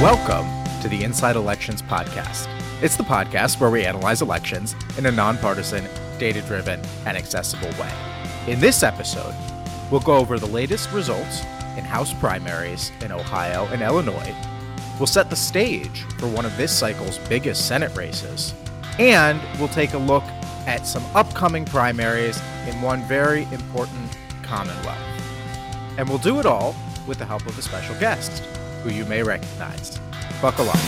Welcome to the Inside Elections podcast. It's the podcast where we analyze elections in a nonpartisan, data-driven, and accessible way. In this episode, we'll go over the latest results in House primaries in Ohio and Illinois. We'll set the stage for one of this cycle's biggest Senate races. And we'll take a look at some upcoming primaries in one very important Commonwealth. And we'll do it all with the help of a special guest, who you may recognize. Buckle up.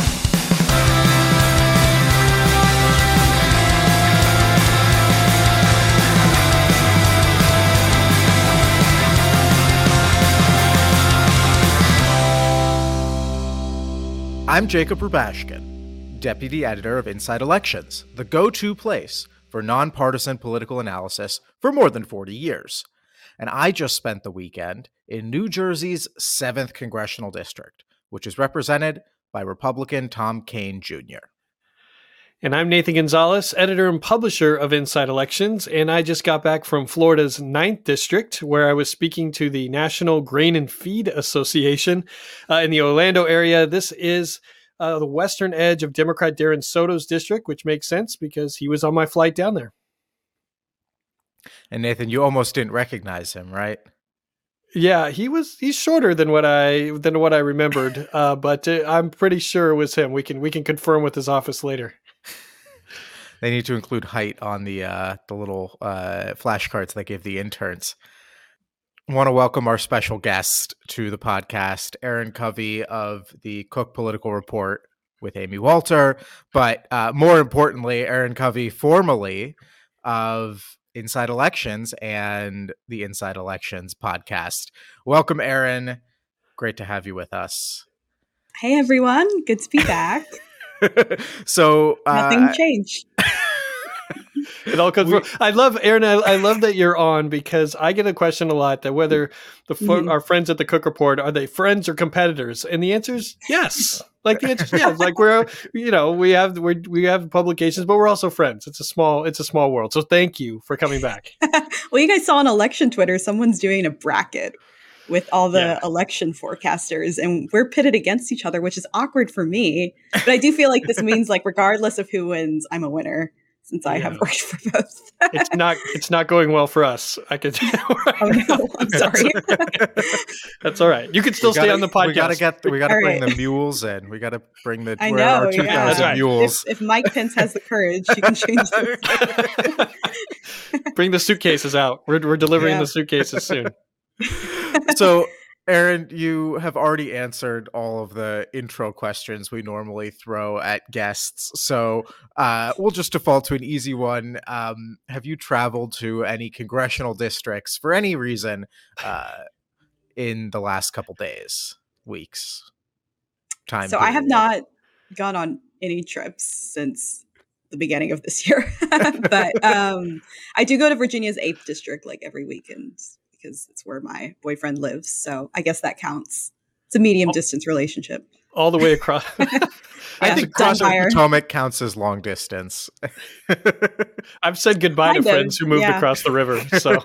I'm Jacob Rubashkin, Deputy Editor of Inside Elections, the go-to place for nonpartisan political analysis for more than 40 years. And I just spent the weekend in New Jersey's 7th Congressional District, which is represented by Republican Tom Kean Jr. And I'm Nathan Gonzalez, editor and publisher of Inside Elections, and I just got back from Florida's 9th District, where I was speaking to the National Grain and Feed Association in the Orlando area. This is the western edge of Democrat Darren Soto's district, which makes sense because he was on my flight down there. And Nathan, you almost didn't recognize him, right? Yeah, he's shorter than what I remembered, but I'm pretty sure it was him. We can confirm with his office later. They need to include height on the little flashcards they give the interns. I want to welcome our special guest to the podcast, Aaron Covey of the Cook Political Report with Amy Walter, but more importantly, Aaron Covey, formerly of Inside Elections and the Inside Elections podcast. Welcome, Aaron. Great to have you with us. Hey, everyone. Good to be back. So nothing changed. It all comes from. I love Aaron. I love that you're on because I get a question a lot that whether our friends at the Cook Report, are they friends or competitors? And the answer is yes. Like the answer is yes. Like we have publications, but we're also friends. It's a small world. So thank you for coming back. Well, you guys saw on election Twitter, someone's doing a bracket with all the election forecasters, and we're pitted against each other, which is awkward for me. But I do feel like this means, like, regardless of who wins, I'm a winner, since I have worked for both. It's not going well for us. I can tell. Oh no, I'm sorry. That's all right. You can still stay on the podcast. We gotta bring the mules in. We gotta bring the 2,000 mules. If Mike Pence has the courage, he can change this. Bring the suitcases out. We're delivering the suitcases soon. So, Aaron, you have already answered all of the intro questions we normally throw at guests. So we'll just default to an easy one. Have you traveled to any congressional districts for any reason in the last couple days, weeks, time? So period? I have not gone on any trips since the beginning of this year. But I do go to Virginia's 8th District like every weekend, because it's where my boyfriend lives. So I guess that counts. It's a medium distance relationship. All the way across. I think across the Potomac counts as long distance. I've said goodbye to friends who moved across the river. So.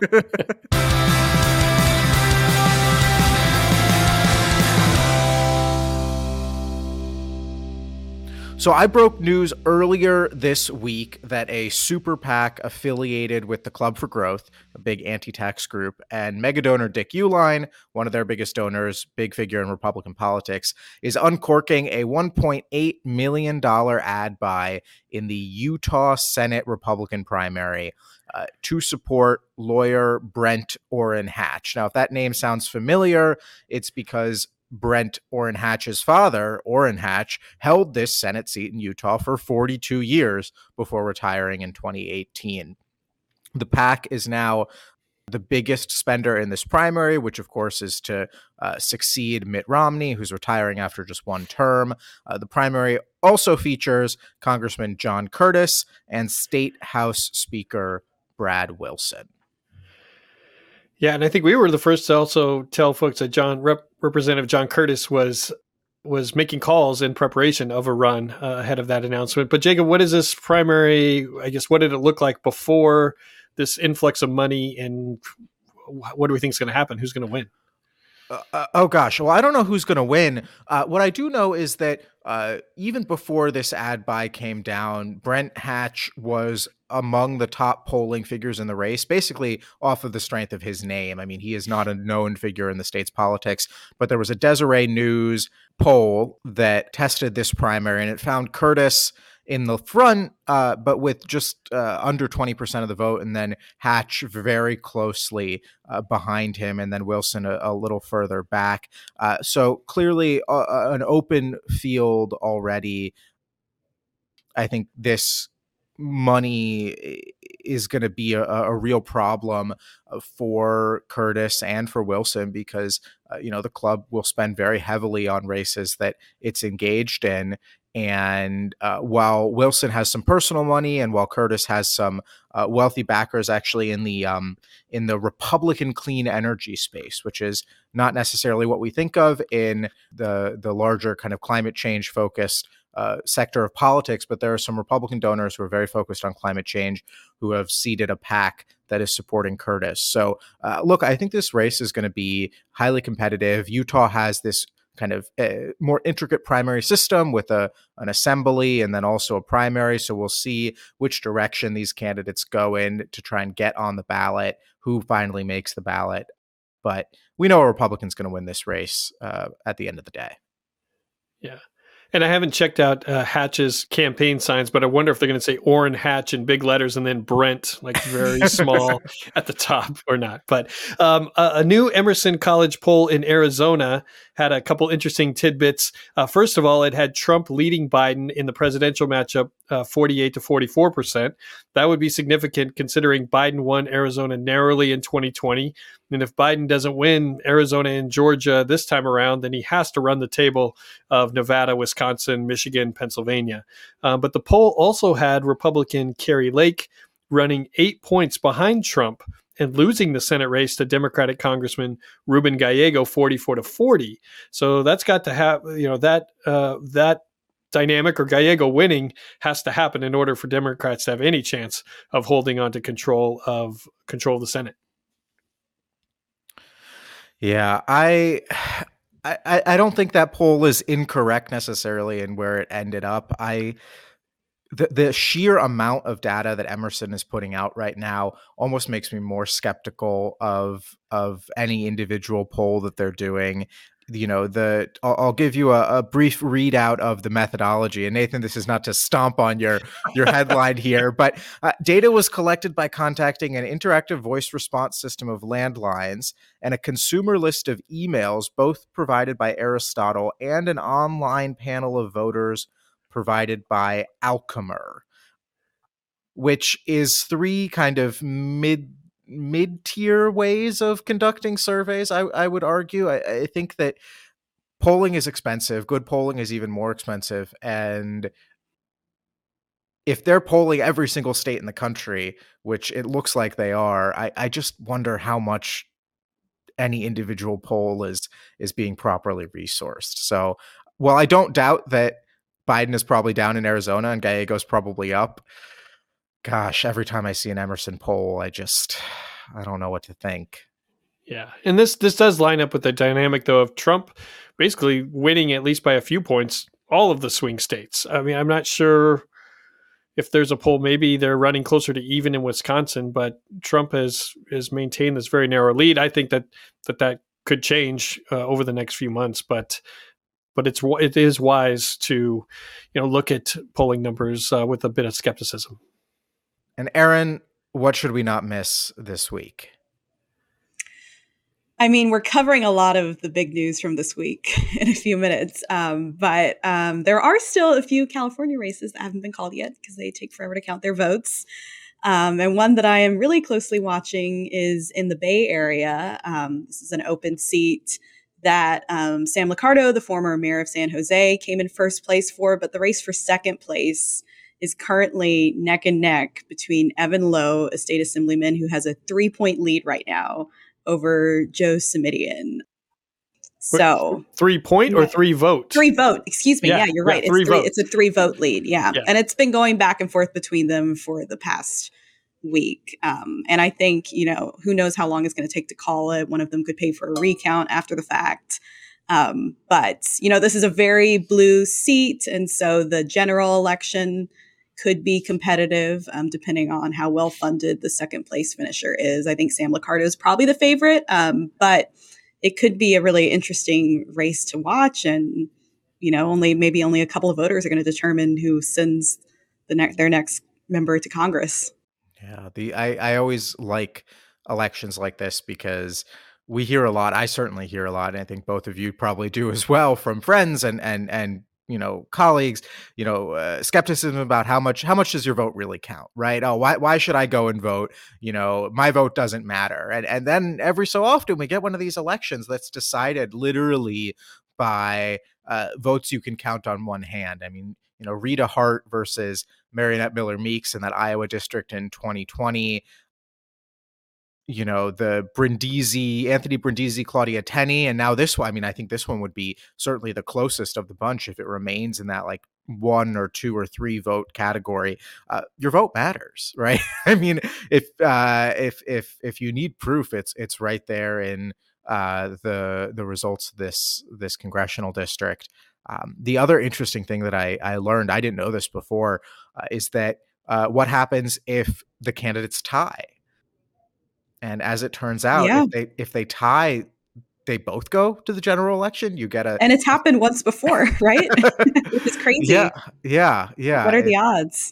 So I broke news earlier this week that a super PAC affiliated with the Club for Growth, a big anti-tax group, and mega donor Dick Uihlein, one of their biggest donors, big figure in Republican politics, is uncorking a $1.8 million ad buy in the Utah Senate Republican primary to support lawyer Brent Orrin Hatch. Now, if that name sounds familiar, it's because Brent Orrin Hatch's father, Orrin Hatch, held this Senate seat in Utah for 42 years before retiring in 2018. The PAC is now the biggest spender in this primary, which of course is to succeed Mitt Romney, who's retiring after just one term. The primary also features Congressman John Curtis and State House Speaker Brad Wilson. Yeah, and I think we were the first to also tell folks that Representative John Curtis was making calls in preparation of a run ahead of that announcement. But Jacob, what is this primary? I guess, what did it look like before this influx of money, and what do we think is going to happen? Who's going to win? Oh gosh. Well, I don't know who's going to win. What I do know is that even before this ad buy came down, Brent Hatch was among the top polling figures in the race, basically off of the strength of his name. I mean, he is not a known figure in the state's politics, but there was a Deseret News poll that tested this primary, and it found Curtis in the front, but with just under 20% of the vote, and then Hatch very closely behind him, and then Wilson a little further back. So clearly an open field already. I think this money is going to be a real problem for Curtis and for Wilson because, the club will spend very heavily on races that it's engaged in. And while Wilson has some personal money, and while Curtis has some wealthy backers, actually in the Republican clean energy space, which is not necessarily what we think of in the larger kind of climate change focused sector of politics, but there are some Republican donors who are very focused on climate change who have seeded a PAC that is supporting Curtis. So, look, I think this race is going to be highly competitive. Utah has this kind of more intricate primary system with an assembly and then also a primary. So we'll see which direction these candidates go in to try and get on the ballot, who finally makes the ballot. But we know a Republican's going to win this race at the end of the day. Yeah. And I haven't checked out Hatch's campaign signs, but I wonder if they're going to say Orrin Hatch in big letters and then Brent, like very small at the top or not. But a new Emerson College poll in Arizona had a couple interesting tidbits. First of all, it had Trump leading Biden in the presidential matchup 48 to 44%. That would be significant considering Biden won Arizona narrowly in 2020. And if Biden doesn't win Arizona and Georgia this time around, then he has to run the table of Nevada, Wisconsin, Michigan, Pennsylvania. But the poll also had Republican Kari Lake running 8 points behind Trump and losing the Senate race to Democratic Congressman Ruben Gallego 44 to 40. So that's got to have, that dynamic, or Gallego winning, has to happen in order for Democrats to have any chance of holding on to control of the Senate. Yeah, I don't think that poll is incorrect necessarily in where it ended up. The sheer amount of data that Emerson is putting out right now almost makes me more skeptical of any individual poll that they're doing. I'll give you a brief readout of the methodology. And Nathan, this is not to stomp on your headline here, but data was collected by contacting an interactive voice response system of landlines and a consumer list of emails, both provided by Aristotle, and an online panel of voters provided by Alchemer, which is three kind of mid-tier ways of conducting surveys. I would argue. I think that polling is expensive. Good polling is even more expensive. And if they're polling every single state in the country, which it looks like they are, I just wonder how much any individual poll is being properly resourced. So while I don't doubt that Biden is probably down in Arizona and Gallego's probably up, gosh, every time I see an Emerson poll, I don't know what to think. Yeah. And this does line up with the dynamic, though, of Trump basically winning at least by a few points all of the swing states. I mean, I'm not sure if there's a poll, maybe they're running closer to even in Wisconsin, but Trump has maintained this very narrow lead. I think that could change over the next few months, but it is wise to look at polling numbers with a bit of skepticism. And Aaron, what should we not miss this week? I mean, we're covering a lot of the big news from this week in a few minutes, but there are still a few California races that haven't been called yet because they take forever to count their votes. And one that I am really closely watching is in the Bay Area. This is an open seat that Sam Liccardo, the former mayor of San Jose, came in first place for, but the race for second place is currently neck and neck between Evan Lowe, a state assemblyman who has a 3-point lead right now over Joe Simidian. So 3-point or 3-vote? 3-vote. Excuse me. Yeah, you're right. It's a 3-vote lead. Yeah. And it's been going back and forth between them for the past week. And I think, who knows how long it's going to take to call it. One of them could pay for a recount after the fact. But this is a very blue seat. And so the general election could be competitive, depending on how well funded the second place finisher is. I think Sam Liccardo is probably the favorite, but it could be a really interesting race to watch. And, only a couple of voters are going to determine who sends their next member to Congress. Yeah, I always like elections like this because we hear a lot. I certainly hear a lot, and I think both of you probably do as well, from friends and colleagues. Skepticism about how much does your vote really count, right? Oh, why should I go and vote? My vote doesn't matter. And then every so often we get one of these elections that's decided literally by votes you can count on one hand. I mean, Rita Hart versus Marionette Miller Meeks in that Iowa district in 2020. The Anthony Brindisi, Claudia Tenney, and now this one. I mean, I think this one would be certainly the closest of the bunch if it remains in that like 1 or 2 or 3 vote category. Your vote matters, right? I mean, if you need proof, it's right there in the results of this congressional district. The other interesting thing that I learned, I didn't know this before, is that what happens if the candidates tie? And as it turns out, if they tie, they both go to the general election. You get and it's happened once before, right? Which is crazy. Yeah. What are the odds?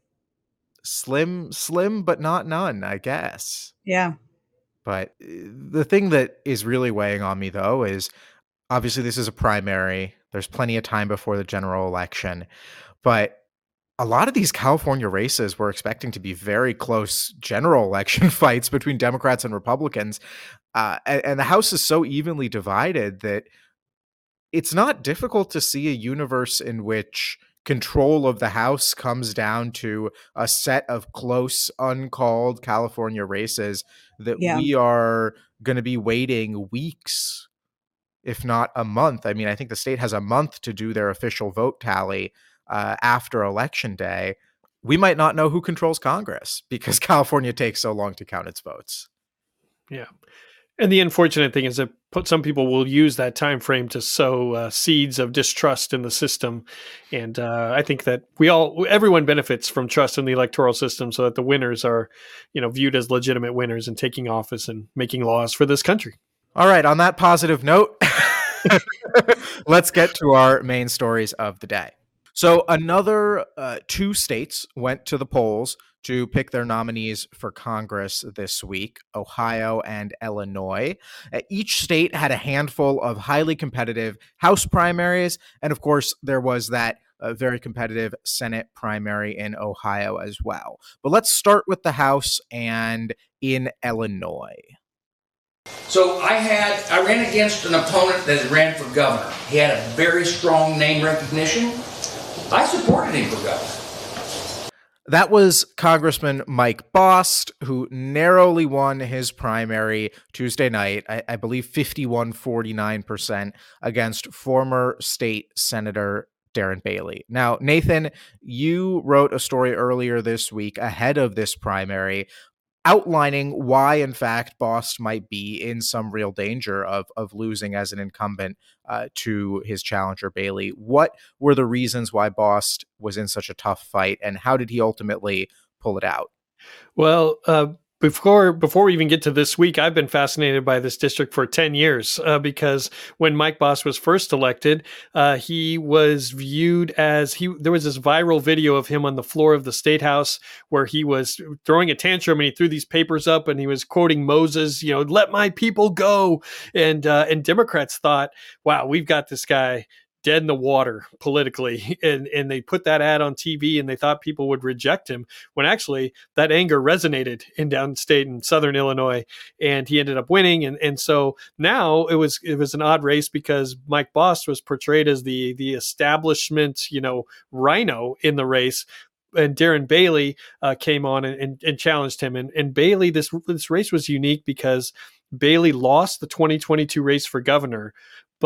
Slim, but not none, I guess. Yeah. But the thing that is really weighing on me, though, is obviously this is a primary. There's plenty of time before the general election, but a lot of these California races we're expecting to be very close general election fights between Democrats and Republicans. And the House is so evenly divided that it's not difficult to see a universe in which control of the House comes down to a set of close, uncalled California races that we are going to be waiting weeks, if not a month. I mean, I think the state has a month to do their official vote tally after Election Day. We might not know who controls Congress because California takes so long to count its votes. Yeah. And the unfortunate thing is that some people will use that time frame to sow seeds of distrust in the system. And I think that everyone benefits from trust in the electoral system so that the winners are, viewed as legitimate winners and taking office and making laws for this country. All right. On that positive note, let's get to our main stories of the day. So another 2 states went to the polls to pick their nominees for Congress this week, Ohio and Illinois. Each state had a handful of highly competitive House primaries. And of course, there was that very competitive Senate primary in Ohio as well. But let's start with the House and in Illinois. So I ran against an opponent that ran for governor. He had a very strong name recognition. I supported him for governor. That was Congressman Mike Bost, who narrowly won his primary Tuesday night, I believe 51-49% against former state Senator Darren Bailey. Now, Nathan, you wrote a story earlier this week ahead of this primary outlining why, in fact, Bost might be in some real danger of losing as an incumbent to his challenger, Bailey. What were the reasons why Bost was in such a tough fight, and how did he ultimately pull it out? Well, before we even get to this week, I've been fascinated by this district for 10 years because when Mike Bost was first elected, he was viewed as there was this viral video of him on the floor of the State House where he was throwing a tantrum and he threw these papers up and he was quoting Moses, let my people go. And Democrats thought, wow, we've got this guy dead in the water politically. And they put that ad on TV and they thought people would reject him when actually that anger resonated in downstate and Southern Illinois. And he ended up winning. And so now it was an odd race because Mike Bost was portrayed as the establishment, rhino in the race. And Darren Bailey came on and challenged him. And Bailey, this race was unique because Bailey lost the 2022 race for governor, but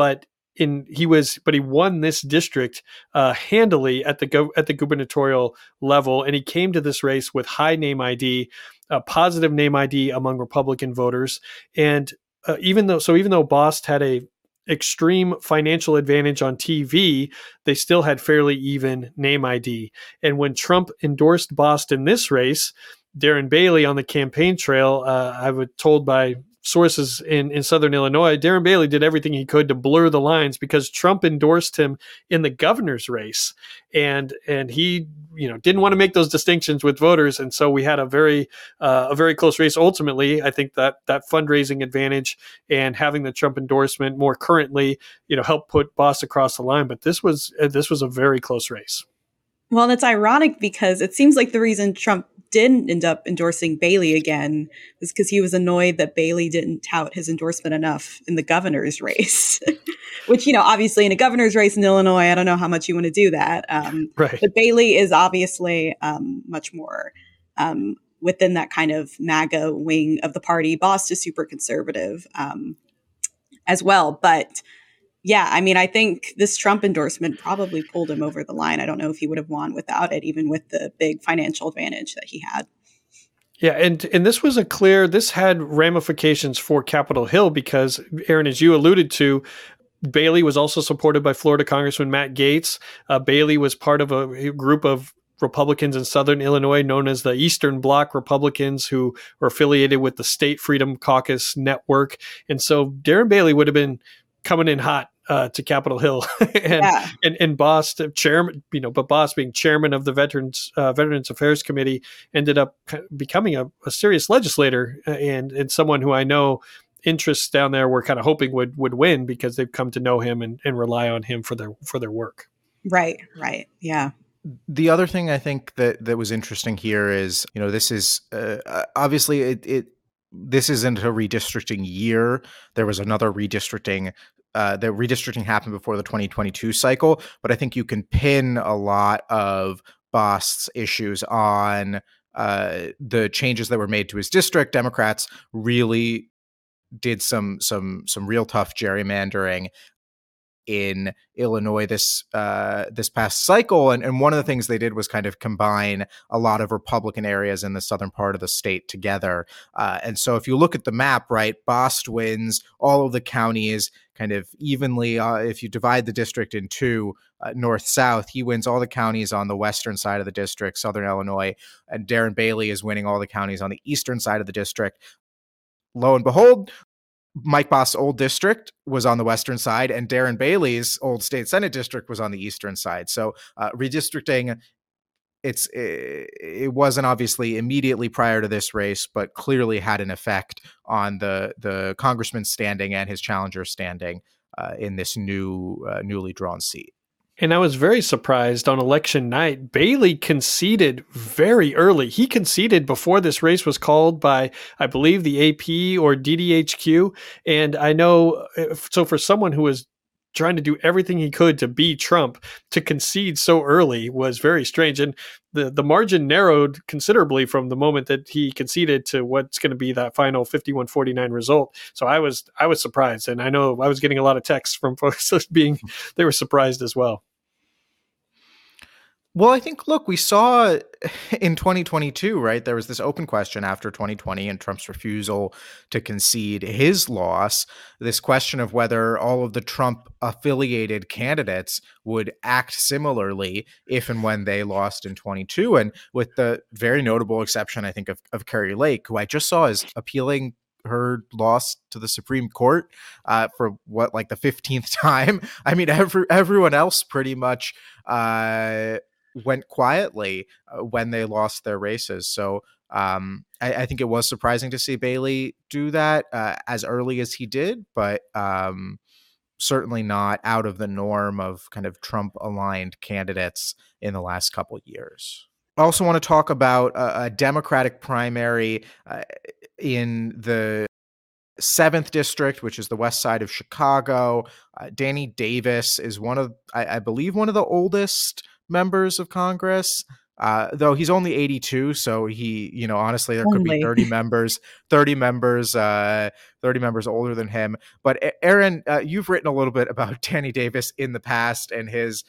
But he won this district handily at the gubernatorial level, and he came to this race with high name ID, positive name ID among Republican voters, and even though Bost had a extreme financial advantage on TV, they still had fairly even name ID. And when Trump endorsed Bost in this race, Darren Bailey on the campaign trail, I was told by sources in Southern Illinois, Darren Bailey did everything he could to blur the lines because Trump endorsed him in the governor's race, and he didn't want to make those distinctions with voters, and so we had a very close race. Ultimately, I think that fundraising advantage and having the Trump endorsement more currently, helped put Bost across the line. But this was a very close race. Well, and it's ironic because it seems like the reason Trump didn't end up endorsing Bailey again was because he was annoyed that Bailey didn't tout his endorsement enough in the governor's race, which, obviously in a governor's race in Illinois, I don't know how much you want to do that. Right. But Bailey is obviously much more within that kind of MAGA wing of the party. Bost is super conservative as well. But yeah, I mean, I think this Trump endorsement probably pulled him over the line. I don't know if he would have won without it, even with the big financial advantage that he had. Yeah, and this had ramifications for Capitol Hill because, Aaron, as you alluded to, Bailey was also supported by Florida Congressman Matt Gaetz. Bailey was part of a group of Republicans in Southern Illinois known as the Eastern Bloc Republicans who were affiliated with the State Freedom Caucus Network. And so Darren Bailey would have been coming in hot to Capitol Hill, and Bost chairman, but Bost being chairman of the Veterans Affairs Committee ended up becoming a serious legislator and someone who I know interests down there were kind of hoping would win because they've come to know him and rely on him for their work. Right. Yeah. The other thing I think that was interesting here is, this is obviously this isn't a redistricting year. There was another redistricting. The redistricting happened before the 2022 cycle, but I think you can pin a lot of Bost's issues on the changes that were made to his district. Democrats really did some real tough gerrymandering in Illinois this past cycle, and one of the things they did was kind of combine a lot of Republican areas in the southern part of the state together. And so if you look at the map, right, Bost wins all of the counties kind of evenly. If you divide the district in two, north-south, he wins all the counties on the western side of the district, Southern Illinois, and Darren Bailey is winning all the counties on the eastern side of the district. Lo and behold, Mike Bost's old district was on the western side, and Darren Bailey's old state Senate district was on the eastern side. So redistricting, it wasn't obviously immediately prior to this race, but clearly had an effect on the congressman's standing and his challenger's standing in this newly drawn seat. And I was very surprised on election night. Bailey conceded very early. He conceded before this race was called by, I believe, the AP or DDHQ. And I know, so for someone who was trying to do everything he could to beat Trump, to concede so early was very strange. And the margin narrowed considerably from the moment that he conceded to what's going to be that final 51-49 result. So I was surprised. And I know I was getting a lot of texts from folks they were surprised as well. Well, I think, look, we saw in 2022, right, there was this open question after 2020 and Trump's refusal to concede his loss, this question of whether all of the Trump-affiliated candidates would act similarly if and when they lost in 22. And with the very notable exception, I think, of Kari Lake, who I just saw is appealing her loss to the Supreme Court for like the 15th time. I mean, everyone else pretty much went quietly when they lost their races. So I think it was surprising to see Bailey do that as early as he did, but certainly not out of the norm of kind of Trump-aligned candidates in the last couple of years. I also want to talk about a Democratic primary in the 7th district, which is the west side of Chicago. Danny Davis is I believe one of the oldest members of Congress though he's only 82. So he, honestly, there could be Only. 30 members older than him. But Aaron, you've written a little bit about Danny Davis in the past and his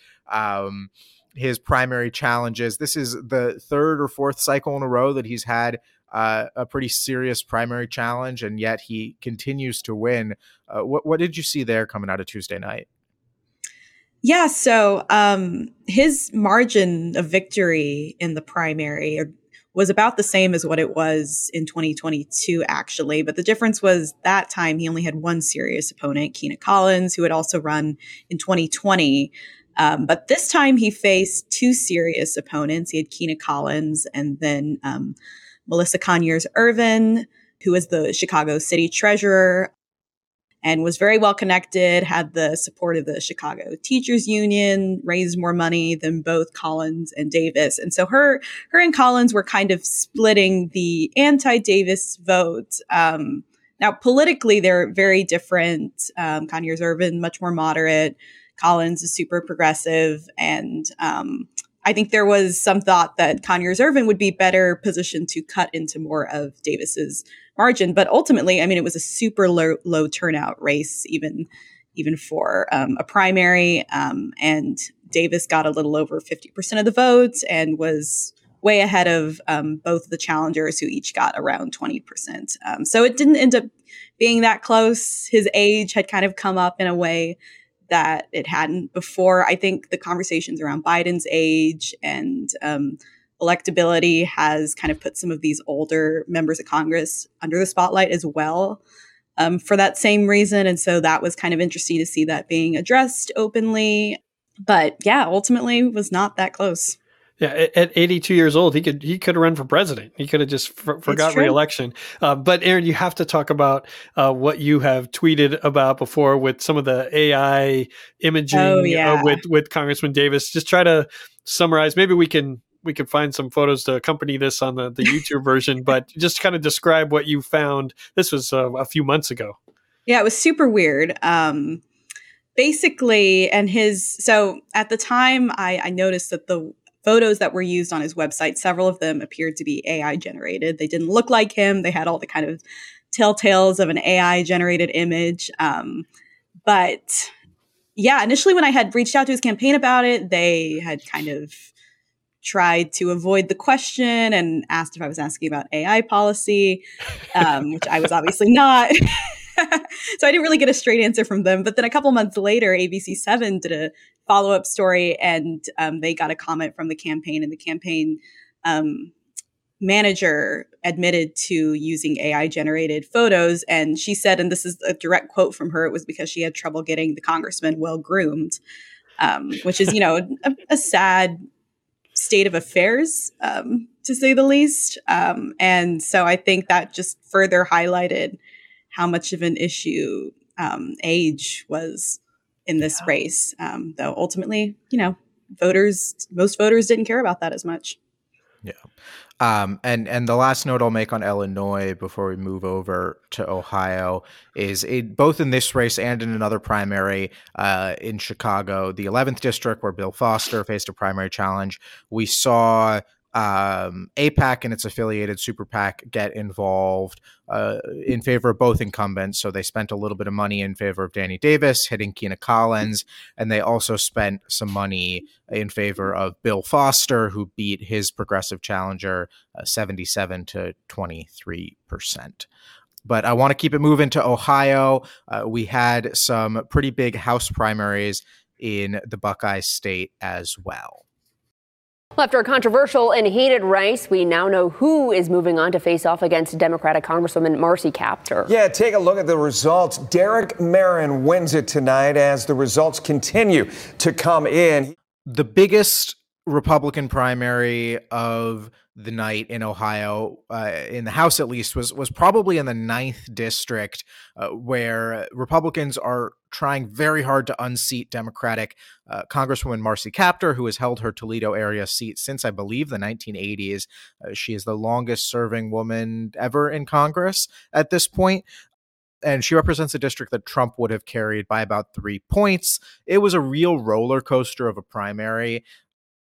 primary challenges. This is the third or fourth cycle in a row that he's had a pretty serious primary challenge, and yet he continues to win. What did you see there coming out of Tuesday night? Yeah, so his margin of victory in the primary was about the same as what it was in 2022, actually. But the difference was that time he only had one serious opponent, Keena Collins, who had also run in 2020. But this time he faced two serious opponents. He had Keena Collins and then Melissa Conyers-Ervin, who is the Chicago City Treasurer and was very well connected, had the support of the Chicago Teachers Union, raised more money than both Collins and Davis. And so her and Collins were kind of splitting the anti-Davis vote. Now, politically, they're very different. Conyers-Ervin, much more moderate. Collins is super progressive. And I think there was some thought that Conyers-Ervin would be better positioned to cut into more of Davis's margin. But ultimately, I mean, it was a super low turnout race, even for a primary. And Davis got a little over 50% of the votes and was way ahead of both the challengers, who each got around 20%. So it didn't end up being that close. His age had kind of come up in a way that it hadn't before. I think the conversations around Biden's age and electability has kind of put some of these older members of Congress under the spotlight as well, for that same reason. And so that was kind of interesting to see that being addressed openly. But yeah, ultimately was not that close. Yeah, at 82 years old, he could have run for president. He could have just forgot re-election. But Aaron, you have to talk about what you have tweeted about before with some of the AI imaging with Congressman Davis. Just try to summarize. Maybe we can find some photos to accompany this on the YouTube version, but just kind of describe what you found. This was a few months ago. Yeah, it was super weird. Basically, so at the time, I noticed that the photos that were used on his website, several of them appeared to be AI generated. They didn't look like him. They had all the kind of telltales of an AI generated image. But yeah, initially when I had reached out to his campaign about it, they had kind of tried to avoid the question and asked if I was asking about AI policy, which I was obviously not. So I didn't really get a straight answer from them. But then a couple months later, ABC7 did a follow-up story, and they got a comment from the campaign, and the campaign manager admitted to using AI-generated photos. And she said, and this is a direct quote from her, it was because she had trouble getting the congressman well-groomed, which is, a sad state of affairs, to say the least. And so I think that just further highlighted how much of an issue age was in this race. Though ultimately, most voters didn't care about that as much. Yeah. And the last note I'll make on Illinois before we move over to Ohio is both in this race and in another primary in Chicago, the 11th district where Bill Foster faced a primary challenge. We saw AIPAC and its affiliated Super PAC get involved in favor of both incumbents. So they spent a little bit of money in favor of Danny Davis, hitting Keena Collins, and they also spent some money in favor of Bill Foster, who beat his progressive challenger 77 to 23%. But I want to keep it moving to Ohio. We had some pretty big House primaries in the Buckeye State as well. After a controversial and heated race, we now know who is moving on to face off against Democratic Congresswoman Marcy Kaptur. Yeah, take a look at the results. Derek Merrin wins it tonight as the results continue to come in. The biggest Republican primary of the night in Ohio, in the House at least, was probably in the 9th district, where Republicans are trying very hard to unseat Democratic Congresswoman Marcy Kaptur, who has held her Toledo area seat since, I believe, the 1980s. She is the longest serving woman ever in Congress at this point. And she represents a district that Trump would have carried by about 3 points. It was a real roller coaster of a primary.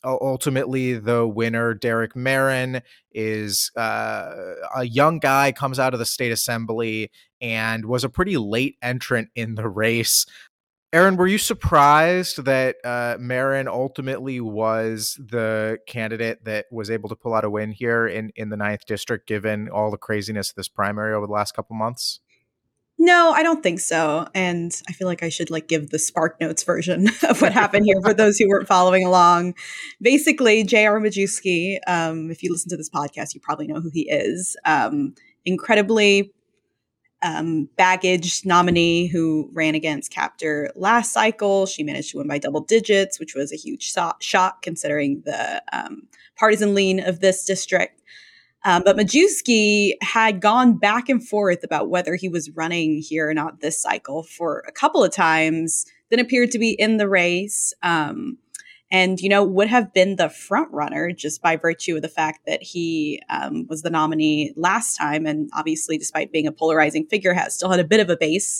ultimately the winner, Derek Marin, is a young guy, comes out of the state assembly and was a pretty late entrant in the race. Aaron, were you surprised that Marin ultimately was the candidate that was able to pull out a win here in the 9th district, given all the craziness of this primary over the last couple months? No, I don't think so. And I feel like I should give the Spark Notes version of what happened here for those who weren't following along. Basically, J.R. Majewski, if you listen to this podcast, you probably know who he is. Incredibly baggage nominee who ran against Kaptur last cycle. She managed to win by double digits, which was a huge shock considering the partisan lean of this district. But Majewski had gone back and forth about whether he was running here or not this cycle for a couple of times, then appeared to be in the race. And, would have been the front runner just by virtue of the fact that he was the nominee last time. And obviously, despite being a polarizing figure, still had a bit of a base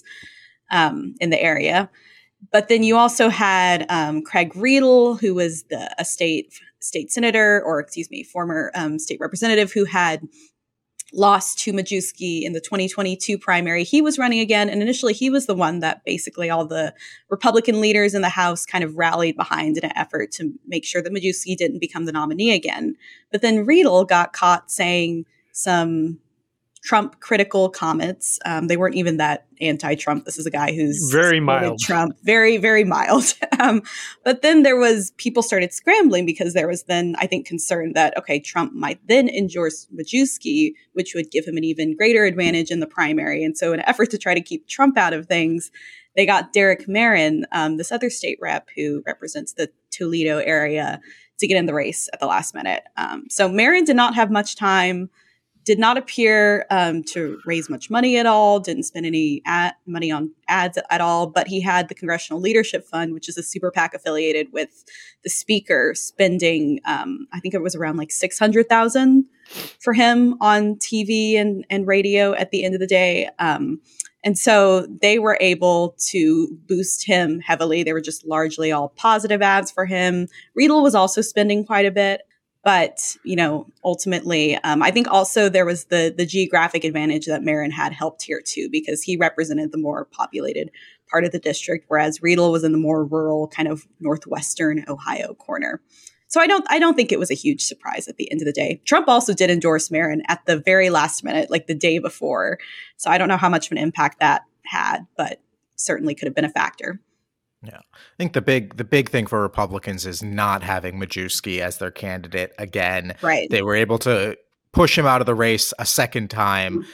in the area. But then you also had Craig Riedel, who was a state senator, former state representative, who had lost to Majewski in the 2022 primary. He was running again. And initially, he was the one that basically all the Republican leaders in the House kind of rallied behind in an effort to make sure that Majewski didn't become the nominee again. But then Riedel got caught saying some Trump critical comments. They weren't even that anti-Trump. This is a guy who's very mild. Trump, very, very mild. But then people started scrambling because there was then, I think, concern that, okay, Trump might then endorse Majewski, which would give him an even greater advantage in the primary. And so in an effort to try to keep Trump out of things, they got Derek Marin, this other state rep who represents the Toledo area, to get in the race at the last minute. So Marin did not have much time, did not appear to raise much money at all, didn't spend any money on ads at all, but he had the Congressional Leadership Fund, which is a super PAC affiliated with the speaker, spending, I think it was around $600,000 for him on TV and radio at the end of the day. And so they were able to boost him heavily. They were just largely all positive ads for him. Riedel was also spending quite a bit. But, ultimately, I think also there was the geographic advantage that Marin had helped here, too, because he represented the more populated part of the district, whereas Riedel was in the more rural kind of northwestern Ohio corner. So I don't think it was a huge surprise at the end of the day. Trump also did endorse Marin at the very last minute, the day before. So I don't know how much of an impact that had, but certainly could have been a factor. Yeah, I think the big thing for Republicans is not having Majewski as their candidate again. Right. They were able to push him out of the race a second time,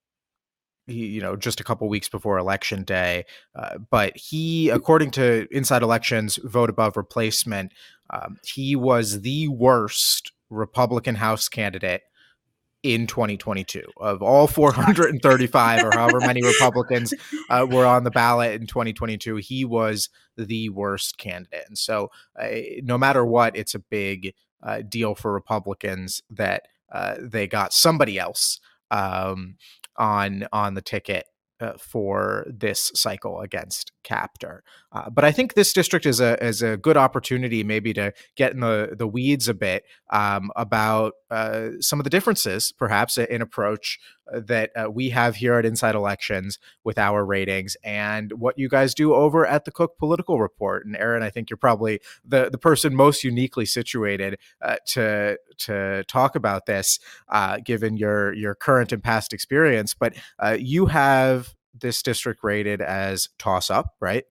just a couple weeks before Election Day. But he, according to Inside Elections vote above replacement, he was the worst Republican House candidate in 2022. Of all 435 or however many Republicans were on the ballot in 2022, he was the worst candidate. And so no matter what, it's a big deal for Republicans that they got somebody else on the ticket for this cycle against Kaptur. But I think this district is a good opportunity maybe to get in the weeds a bit about some of the differences perhaps in approach that we have here at Inside Elections with our ratings and what you guys do over at the Cook Political Report. And Aaron, I think you're probably the person most uniquely situated to talk about this, given your current and past experience. But you have this district rated as toss-up, right?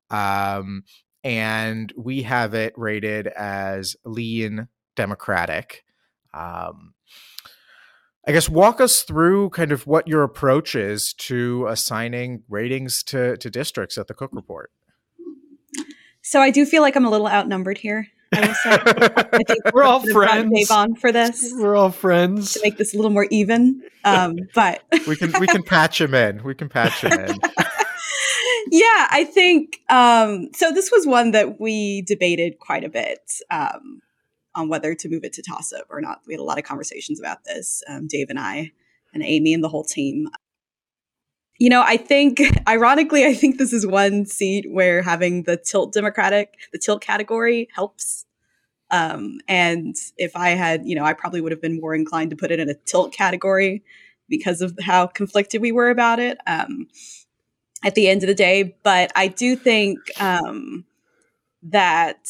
And we have it rated as lean Democratic. I guess walk us through kind of what your approach is to assigning ratings to districts at the Cook Report. So I do feel like I'm a little outnumbered here. I will say. I think we're all friends. Dave on for this. We're all friends to make this a little more even. But we can patch him in. Yeah, I think so. This was one that we debated quite a bit on whether to move it to toss-up or not. We had a lot of conversations about this, Dave and I and Amy and the whole team. I think, ironically, I think this is one seat where having the tilt category helps And if I had, I probably would have been more inclined to put it in a tilt category because of how conflicted we were about it at the end of the day. But I do think that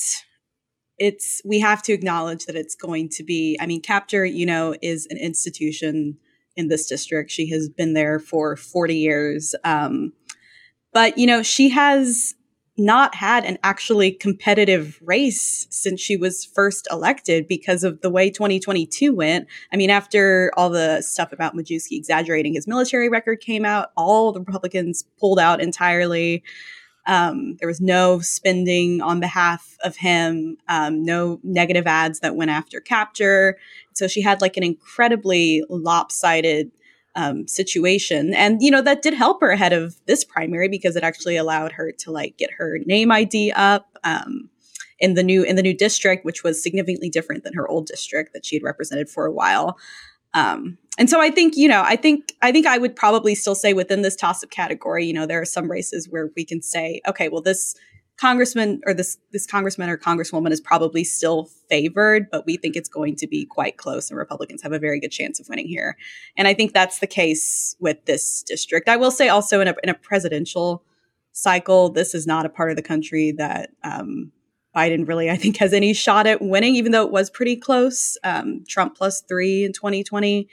we have to acknowledge that it's going to be, Capture, is an institution in this district. She has been there for 40 years. But, she has not had an actually competitive race since she was first elected because of the way 2022 went. After all the stuff about Majewski exaggerating his military record came out, all the Republicans pulled out entirely. There was no spending on behalf of him, no negative ads that went after Capture. So she had like an incredibly lopsided situation. And, that did help her ahead of this primary because it actually allowed her to like get her name ID up in the new district, which was significantly different than her old district that she had represented for a while. And so I think, I think I would probably still say within this toss-up category, there are some races where we can say, okay, well, this congressman or this congressman or congresswoman is probably still favored, but we think it's going to be quite close and Republicans have a very good chance of winning here. And I think that's the case with this district. I will say also in a presidential cycle, this is not a part of the country that Biden really, I think, has any shot at winning, even though it was pretty close. Trump +3 in 2020.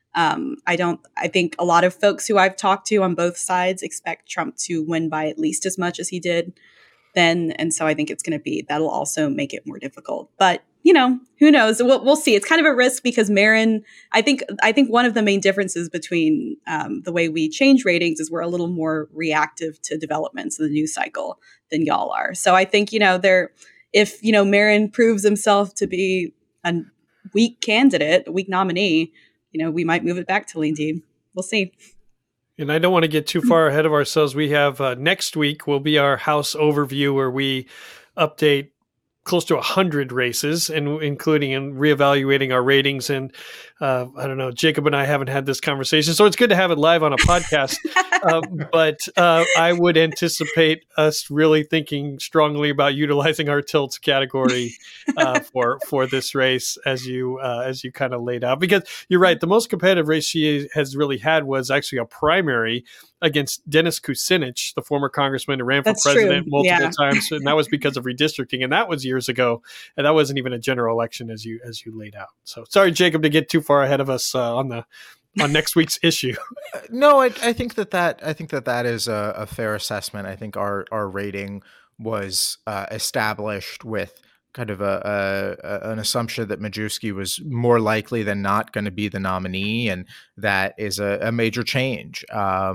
I think a lot of folks who I've talked to on both sides expect Trump to win by at least as much as he did then. And so I think that'll also make it more difficult. But, who knows? We'll see. It's kind of a risk because Marin, I think one of the main differences between the way we change ratings is we're a little more reactive to developments in the news cycle than y'all are. So I think, if Marin proves himself to be a weak candidate, a weak nominee, we might move it back to Lean Dean. We'll see. And I don't want to get too far ahead of ourselves. We have next week will be our House overview where we update close to 100 races, and including and reevaluating our ratings. And I don't know, Jacob and I haven't had this conversation, so it's good to have it live on a podcast. But I would anticipate us really thinking strongly about utilizing our tilts category for this race, as you kind of laid out. Because you're right, the most competitive race she has really had was actually a primary against Dennis Kucinich, the former congressman who ran for president multiple times, and that was because of redistricting, and that was years ago, and that wasn't even a general election as you laid out. So sorry, Jacob, to get too far ahead of us on next week's issue. No, I think that is a fair assessment. I think our rating was established with kind of an assumption that Majewski was more likely than not going to be the nominee, and that is a major change.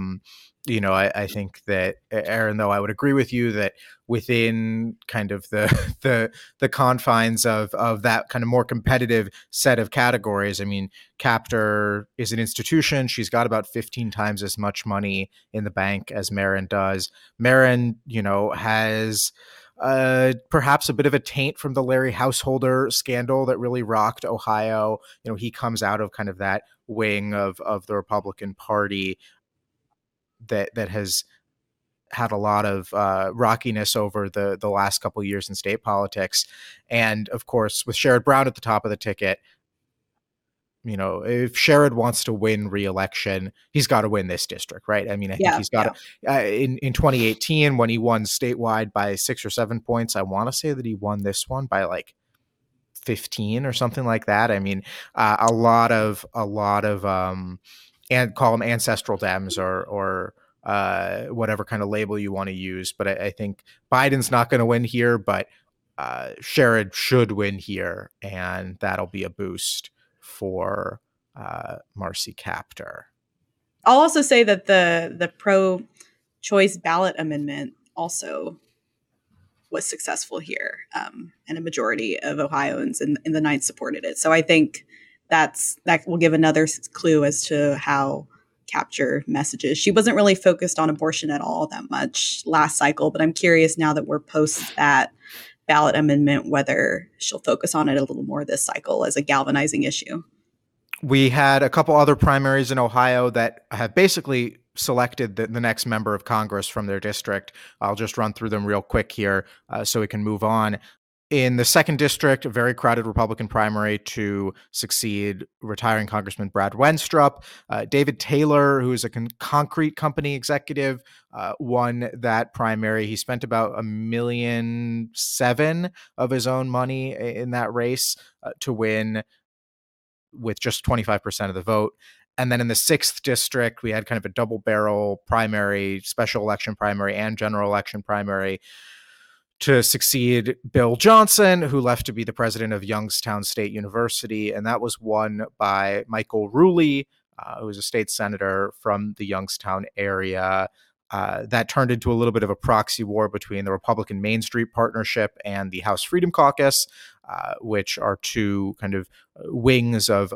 I think that, Aaron, though, I would agree with you that within kind of the confines of that kind of more competitive set of categories, Capture is an institution. She's got about 15 times as much money in the bank as Marin does. Marin, has perhaps a bit of a taint from the Larry Householder scandal that really rocked Ohio. He comes out of kind of that wing of the Republican Party that has had a lot of rockiness over the last couple of years in state politics. And of course, with Sherrod Brown at the top of the ticket, if Sherrod wants to win re-election, he's got to win this district, right? I think he's got to. In 2018, when he won statewide by 6 or 7 points, I want to say that he won this one by like 15 or something like that. A lot of and call them ancestral Dems or whatever kind of label you want to use. But I think Biden's not going to win here, but Sherrod should win here, and that'll be a boost for Marcy Kaptur. I'll also say that the pro-choice ballot amendment also was successful here, and a majority of Ohioans in the 9th supported it. So I think that will give another clue as to how Capture messages. She wasn't really focused on abortion at all that much last cycle, but I'm curious now that we're post that ballot amendment, whether she'll focus on it a little more this cycle as a galvanizing issue. We had a couple other primaries in Ohio that have basically selected the next member of Congress from their district. I'll just run through them real quick here so we can move on. In the 2nd District, a very crowded Republican primary to succeed retiring Congressman Brad Wenstrup. David Taylor, who is a concrete company executive, won that primary. He spent about $1.7 million of his own money in that race to win with just 25% of the vote. And then in the 6th District, we had kind of a double barrel primary, special election primary, and general election primary to succeed Bill Johnson, who left to be the president of Youngstown State University. And that was won by Michael Rulli, who was a state senator from the Youngstown area. That turned into a little bit of a proxy war between the Republican Main Street Partnership and the House Freedom Caucus, which are two kind of wings of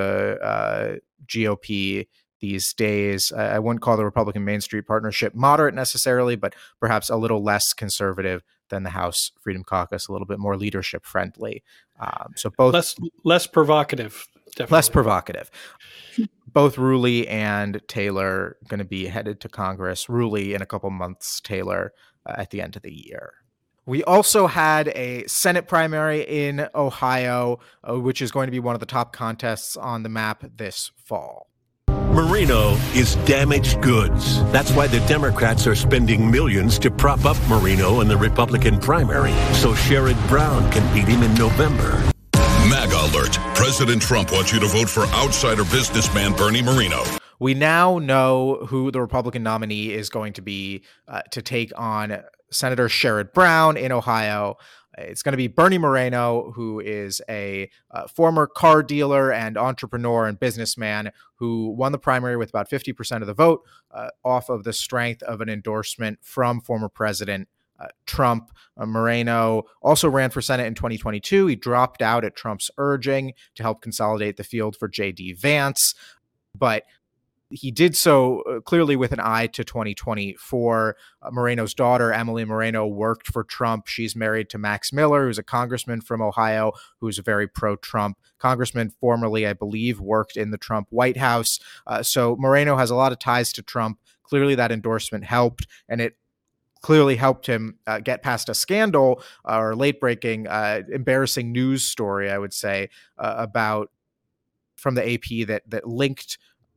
the GOP these days. I wouldn't call the Republican Main Street Partnership moderate necessarily, but perhaps a little less conservative than the House Freedom Caucus, a little bit more leadership friendly. So both less provocative, definitely. Less provocative. Both Rulli and Taylor going to be headed to Congress. Rulli in a couple months, Taylor at the end of the year. We also had a Senate primary in Ohio, which is going to be one of the top contests on the map this fall. Marino is damaged goods. That's why the Democrats are spending millions to prop up Marino in the Republican primary, so Sherrod Brown can beat him in November. MAGA alert. President Trump wants you to vote for outsider businessman Bernie Moreno. We now know who the Republican nominee is going to be to take on Senator Sherrod Brown in Ohio. It's going to be Bernie Moreno, who is a former car dealer and entrepreneur and businessman who won the primary with about 50% of the vote off of the strength of an endorsement from former President Trump. Moreno also ran for Senate in 2022. He dropped out at Trump's urging to help consolidate the field for J.D. Vance, but he did so clearly with an eye to 2024. Moreno's daughter, Emily Moreno, worked for Trump. She's married to Max Miller, who's a congressman from Ohio, who's a very pro-Trump congressman. Formerly, I believe, worked in the Trump White House. So Moreno has a lot of ties to Trump. Clearly, that endorsement helped, and it clearly helped him get past a scandal or late-breaking, embarrassing news story, I would say, about from the AP that linked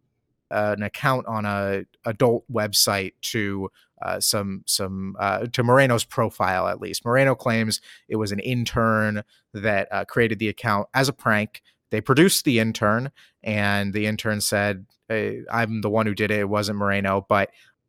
an account on a adult website to to Moreno's profile. At least Moreno claims it was an intern that created the account as a prank. They produced the intern, and the intern said, hey, "I'm the one who did it. It wasn't Moreno." But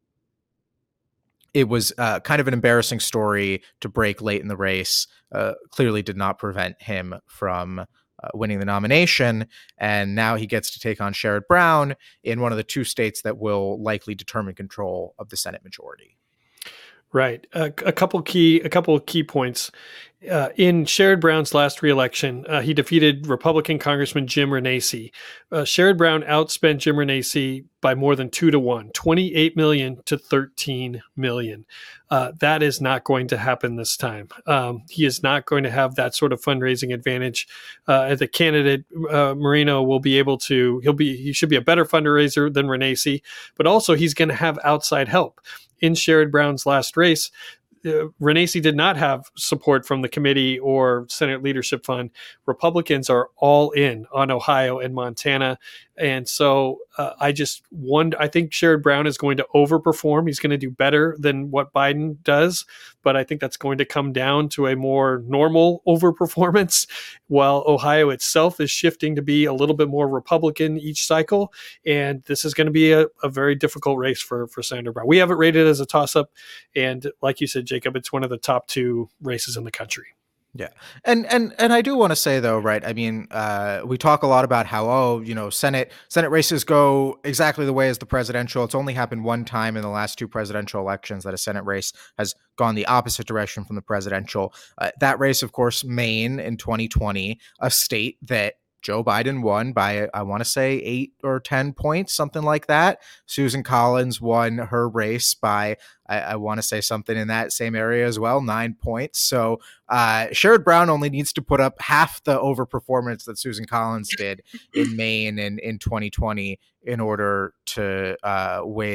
it was kind of an embarrassing story to break late in the race. Clearly, did not prevent him from winning the nomination, and now he gets to take on Sherrod Brown in one of the two states that will likely determine control of the Senate majority. Right. A couple of key points. In Sherrod Brown's last reelection, he defeated Republican Congressman Jim Renacci. Sherrod Brown outspent Jim Renacci by more than 2-1, $28 million to $13 million. That is not going to happen this time. He is not going to have that sort of fundraising advantage. As a candidate, Moreno will be able to. He should be a better fundraiser than Renacci, but also he's going to have outside help. In Sherrod Brown's last race, Renacci did not have support from the committee or Senate Leadership Fund. Republicans are all in on Ohio and Montana. And so I think Sherrod Brown is going to overperform. He's going to do better than what Biden does, but I think that's going to come down to a more normal overperformance, while Ohio itself is shifting to be a little bit more Republican each cycle. And this is going to be a very difficult race for Senator Brown. We have it rated as a toss-up. And like you said, Jacob, it's one of the top two races in the country. Yeah. And I do want to say, though, right, I mean, we talk a lot about how, Senate races go exactly the way as the presidential. It's only happened one time in the last two presidential elections that a Senate race has gone the opposite direction from the presidential. That race, of course, Maine in 2020, a state that Joe Biden won by, I want to say, 8 or 10 points, something like that. Susan Collins won her race by, I want to say something in that same area as well, 9 points. So Sherrod Brown only needs to put up half the overperformance that Susan Collins did in Maine in 2020 in order to win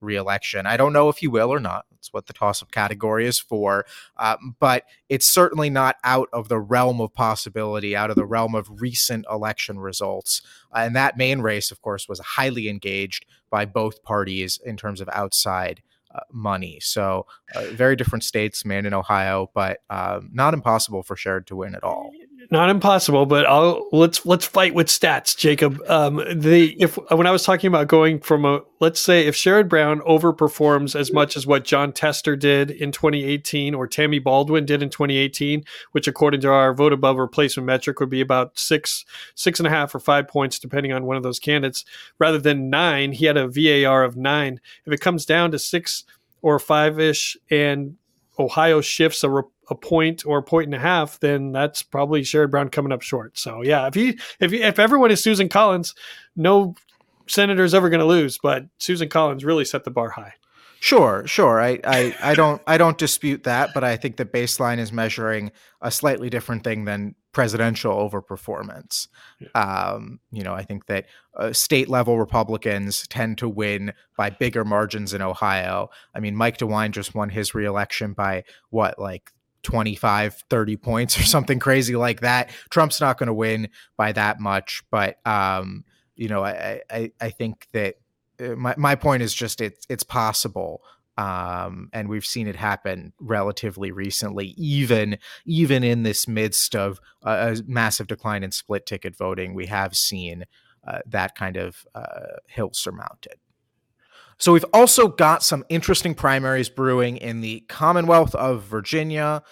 re-election. I don't know if he will or not. That's what the toss-up category is for. But it's certainly not out of the realm of possibility, out of the realm of recent election results. And that main race, of course, was highly engaged by both parties in terms of outside money. So very different states, Maine and Ohio, but not impossible for Sherrod to win at all. Not impossible, but let's fight with stats, Jacob. When I was talking about going from let's say if Sherrod Brown overperforms as much as what Jon Tester did in 2018 or Tammy Baldwin did in 2018, which according to our vote above replacement metric would be about 6.5 or 5 points, depending on one of those candidates, rather than 9, he had a VAR of 9. If it comes down to 6 or 5-ish and Ohio shifts a point or a point and a half, then that's probably Sherrod Brown coming up short. So yeah, if everyone is Susan Collins, no senator's ever going to lose, but Susan Collins really set the bar high. Sure. I don't dispute that, but I think the baseline is measuring a slightly different thing than presidential overperformance. I think that state level Republicans tend to win by bigger margins in Ohio. I mean, Mike DeWine just won his reelection by 25, 30 points or something crazy like that. Trump's not going to win by that much, but I think that my point is just it's possible, and we've seen it happen relatively recently, even in this midst of a massive decline in split ticket voting. We have seen that kind of hill surmounted. So we've also got some interesting primaries brewing in the Commonwealth of Virginia.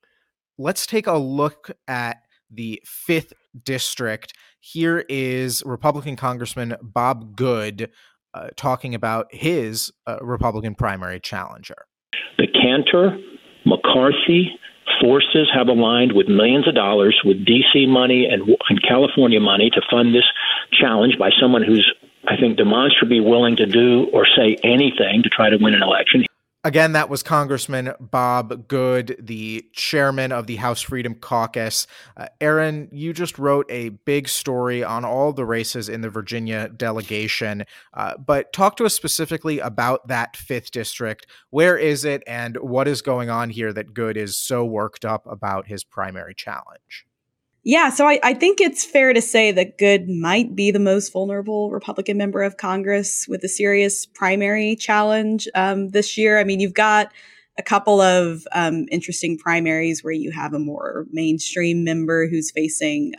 Let's take a look at the 5th district. Here is Republican Congressman Bob Good talking about his Republican primary challenger. The Cantor, McCarthy forces have aligned with millions of dollars with D.C. money and California money to fund this challenge by someone who's, I think, demonstrably willing to do or say anything to try to win an election. Again, that was Congressman Bob Good, the chairman of the House Freedom Caucus. Aaron, you just wrote a big story on all the races in the Virginia delegation, but talk to us specifically about that 5th district. Where is it, and what is going on here that Good is so worked up about his primary challenge? Yeah, so I think it's fair to say that Good might be the most vulnerable Republican member of Congress with a serious primary challenge this year. I mean, you've got a couple of interesting primaries where you have a more mainstream member who's facing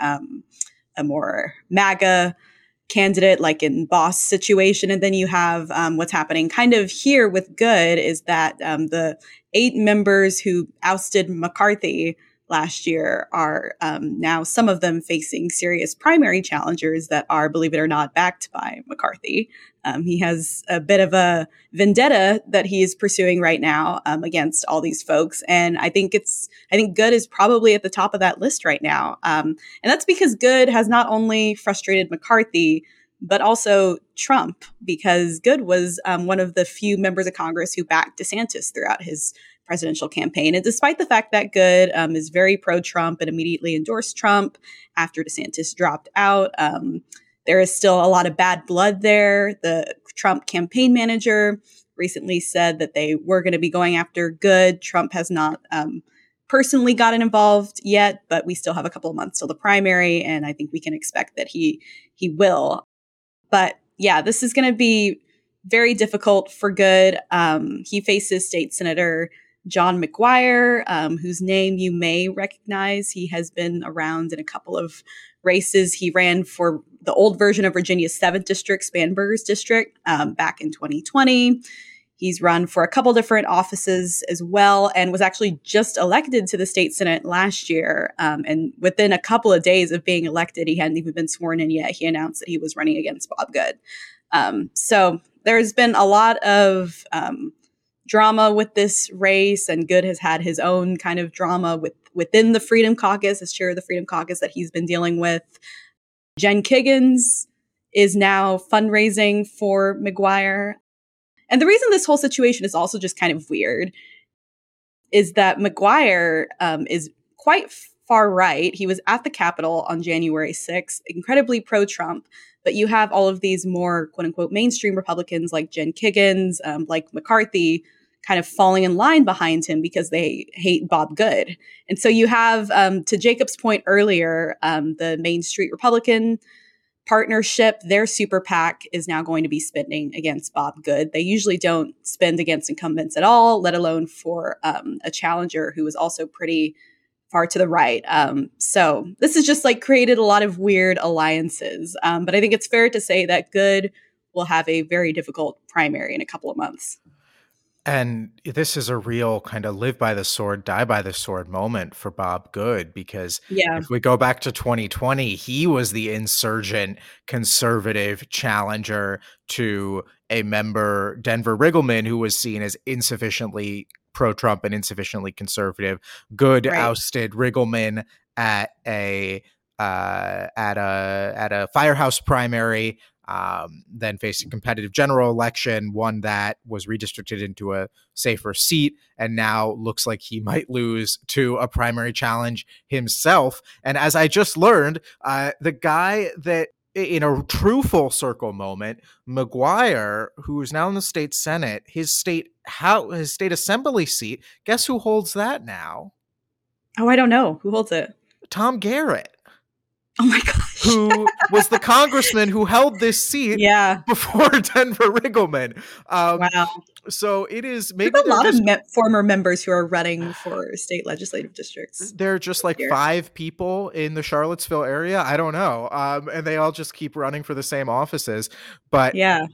a more MAGA candidate, like in Boss situation. And then you have what's happening kind of here with Good is that the 8 members who ousted McCarthy last year are now some of them facing serious primary challengers that are, believe it or not, backed by McCarthy. He has a bit of a vendetta that he is pursuing right now against all these folks. And I think Good is probably at the top of that list right now. And that's because Good has not only frustrated McCarthy, but also Trump, because Good was one of the few members of Congress who backed DeSantis throughout his presidential campaign. And despite the fact that Good is very pro-Trump and immediately endorsed Trump after DeSantis dropped out, there is still a lot of bad blood there. The Trump campaign manager recently said that they were going to be going after Good. Trump has not personally gotten involved yet, but we still have a couple of months till the primary, and I think we can expect that he will. But yeah, this is going to be very difficult for Good. He faces State Senator John McGuire, whose name you may recognize. He has been around in a couple of races. He ran for the old version of Virginia's 7th district, Spanberger's district, back in 2020. He's run for a couple different offices as well and was actually just elected to the state Senate last year. And within a couple of days of being elected, he hadn't even been sworn in yet. He announced that he was running against Bob Good. So there's been a lot of drama with this race, and Good has had his own kind of drama within the Freedom Caucus, as chair of the Freedom Caucus, that he's been dealing with. Jen Kiggans is now fundraising for McGuire. And the reason this whole situation is also just kind of weird is that McGuire is quite far right. He was at the Capitol on January 6th, incredibly pro-Trump. But you have all of these more, quote unquote, mainstream Republicans like Jen Kiggans, like McCarthy, kind of falling in line behind him because they hate Bob Good. And so you have, to Jacob's point earlier, the Main Street Republican partnership, their super PAC is now going to be spending against Bob Good. They usually don't spend against incumbents at all, let alone for a challenger who is also pretty far to the right. So this has just like created a lot of weird alliances. But I think it's fair to say that Good will have a very difficult primary in a couple of months. And this is a real kind of live by the sword, die by the sword moment for Bob Good, because if we go back to 2020, he was the insurgent conservative challenger to a member, Denver Riggleman, who was seen as insufficiently pro-Trump and insufficiently conservative. Good ousted Riggleman at a firehouse primary. Then faced a competitive general election, won that, was redistricted into a safer seat, and now looks like he might lose to a primary challenge himself. And as I just learned, the guy that, in a true full circle moment, McGuire, who is now in the state Senate, his state assembly seat, guess who holds that now? Oh, I don't know. Who holds it? Tom Garrett. Oh my gosh. Who was the congressman who held this seat before Denver Riggleman. Wow. So it is maybe there's a lot of former members who are running for state legislative districts. They're just like 5 people in the Charlottesville area. I don't know. And they all just keep running for the same offices. But yeah,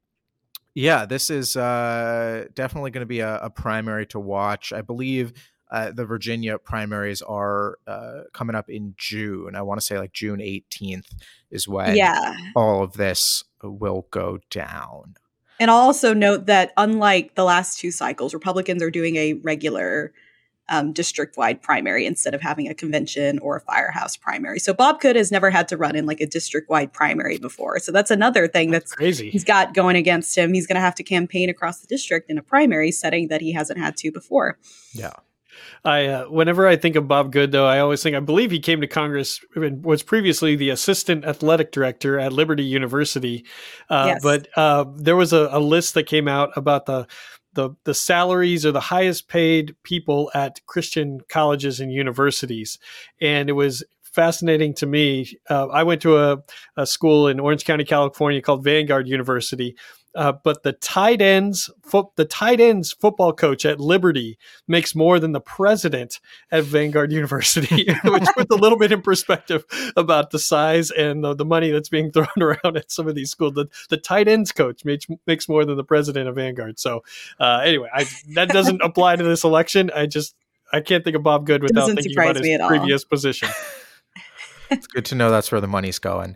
this is definitely going to be a primary to watch. I believe the Virginia primaries are coming up in June. I want to say like June 18th is when all of this will go down. And I'll also note that unlike the last 2 cycles, Republicans are doing a regular district-wide primary instead of having a convention or a firehouse primary. So Bob Good has never had to run in like a district-wide primary before. So that's another thing that's crazy he's got going against him. He's going to have to campaign across the district in a primary setting that he hasn't had to before. Yeah. Whenever I think of Bob Good, though, I always think, I believe he came to Congress and was previously the assistant athletic director at Liberty University. But there was a list that came out about the salaries or the highest paid people at Christian colleges and universities. And it was fascinating to me. I went to a school in Orange County, California called Vanguard University. But the tight ends football coach at Liberty makes more than the president at Vanguard University, which puts a little bit in perspective about the size and the money that's being thrown around at some of these schools. The tight ends coach makes more than the president of Vanguard. So anyway, that doesn't apply to this election. I can't think of Bob Good without thinking about his previous position. It's good to know that's where the money's going.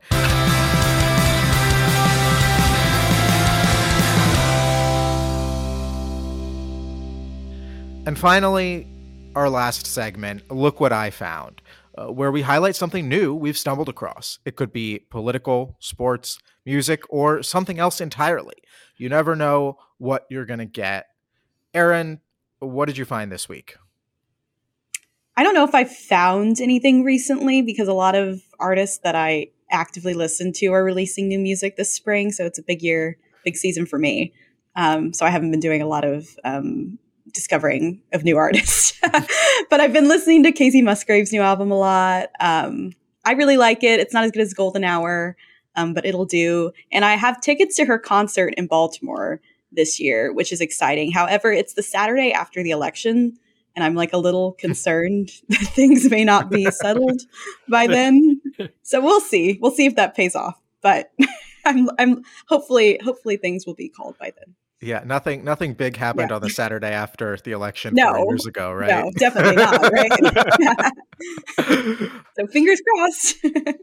And finally, our last segment, Look What I Found, where we highlight something new we've stumbled across. It could be political, sports, music, or something else entirely. You never know what you're going to get. Erin, what did you find this week? I don't know if I found anything recently because a lot of artists that I actively listen to are releasing new music this spring. So it's a big season for me. So I haven't been doing a lot of discovering of new artists. But I've been listening to Casey Musgrave's new album a lot. I really like it. It's not as good as Golden Hour, but it'll do. And I have tickets to her concert in Baltimore this year, which is exciting. However, it's the Saturday after the election, and I'm like a little concerned that things may not be settled by then. So we'll see. We'll see if that pays off. But I'm hopefully things will be called by then. Yeah, nothing big happened on the Saturday after the election 4 years ago, right? No, definitely not, right? So fingers crossed.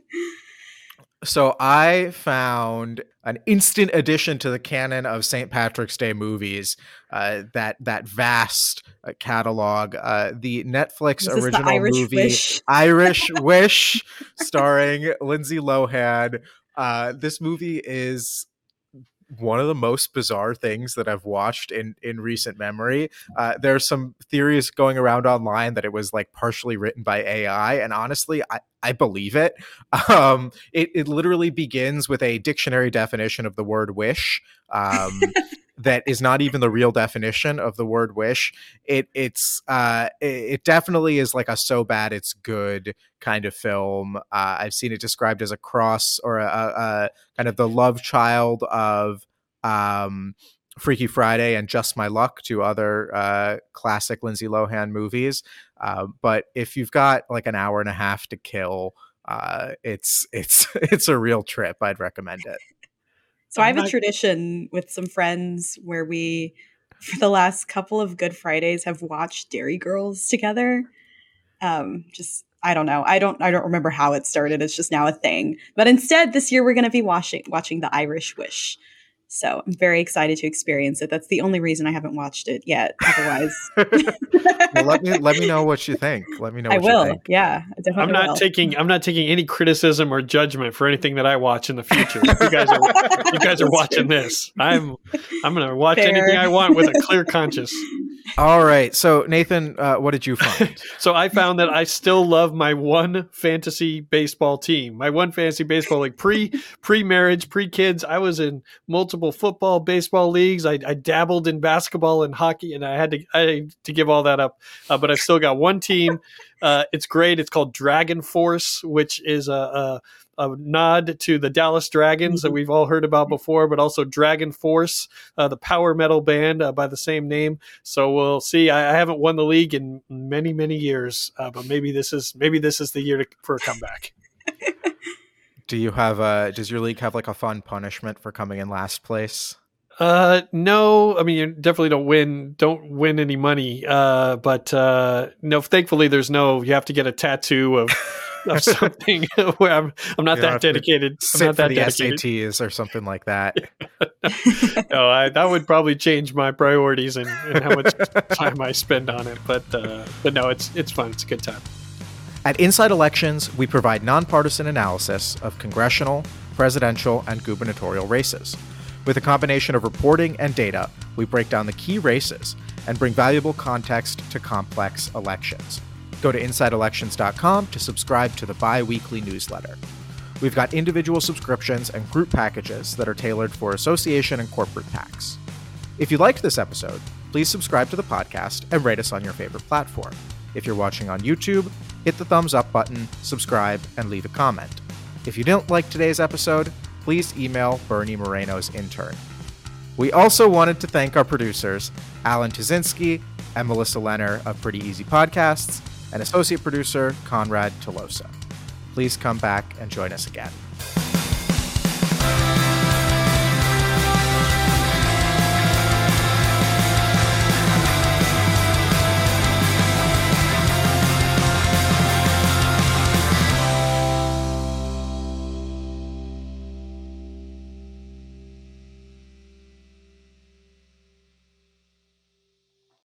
So I found an instant addition to the canon of St. Patrick's Day movies, that vast catalog, the Netflix original movie Irish Wish, starring Lindsay Lohan. This movie is one of the most bizarre things that I've watched in recent memory. There's some theories going around online that it was like partially written by AI, and honestly, I believe it. It literally begins with a dictionary definition of the word wish. That is not even the real definition of the word wish. It definitely is like a so bad it's good kind of film. I've seen it described as a cross or a kind of the love child of Freaky Friday and Just My Luck, two other classic Lindsay Lohan movies. But if you've got like an hour and a half to kill, it's a real trip. I'd recommend it. So I have a tradition with some friends where we, for the last couple of Good Fridays, have watched Dairy Girls together. I don't know. I don't remember how it started. It's just now a thing. But instead, this year we're going to be watching The Irish Wish. So I'm very excited to experience it. That's the only reason I haven't watched it yet. Otherwise, well, let me know what you think. Let me know. I will. Yeah, I definitely I'm not taking any criticism or judgment for anything that I watch in the future. You guys are watching this. I'm going to watch anything I want with a clear conscience. All right. So Nathan, what did you find? So I found that I still love my one fantasy baseball team. My one fantasy baseball league, pre-marriage, pre-kids. I was in multiple football, baseball leagues. I dabbled in basketball and hockey, and I had to give all that up. But I've still got one team. It's great. It's called Dragon Force, which is a nod to the Dallas Dragons that we've all heard about before, but also Dragon Force, the power metal band by the same name. So we'll see. I haven't won the league in many, many years, but maybe this is the year for a comeback. Do you have does your league have like a fun punishment for coming in last place? No, I mean, you definitely don't win any money. But no, thankfully you have to get a tattoo of something where I'm not that dedicated. I'm not that dedicated. SATs or something like that. No, that would probably change my priorities and how much time I spend on it. But no, it's fun. It's a good time. At Inside Elections, we provide nonpartisan analysis of congressional, presidential, and gubernatorial races. With a combination of reporting and data, we break down the key races and bring valuable context to complex elections. Go to InsideElections.com to subscribe to the bi-weekly newsletter. We've got individual subscriptions and group packages that are tailored for association and corporate PACs. If you liked this episode, please subscribe to the podcast and rate us on your favorite platform. If you're watching on YouTube, hit the thumbs up button, subscribe, and leave a comment. If you didn't like today's episode, please email Bernie Moreno's intern. We also wanted to thank our producers, Alan Tuzinski and Melissa Lenner of Pretty Easy Podcasts, and associate producer Conrad Tolosa. Please come back and join us again.